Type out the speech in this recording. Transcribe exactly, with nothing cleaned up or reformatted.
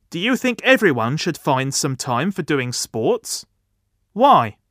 Do you think everyone should find some time for doing sports? Why?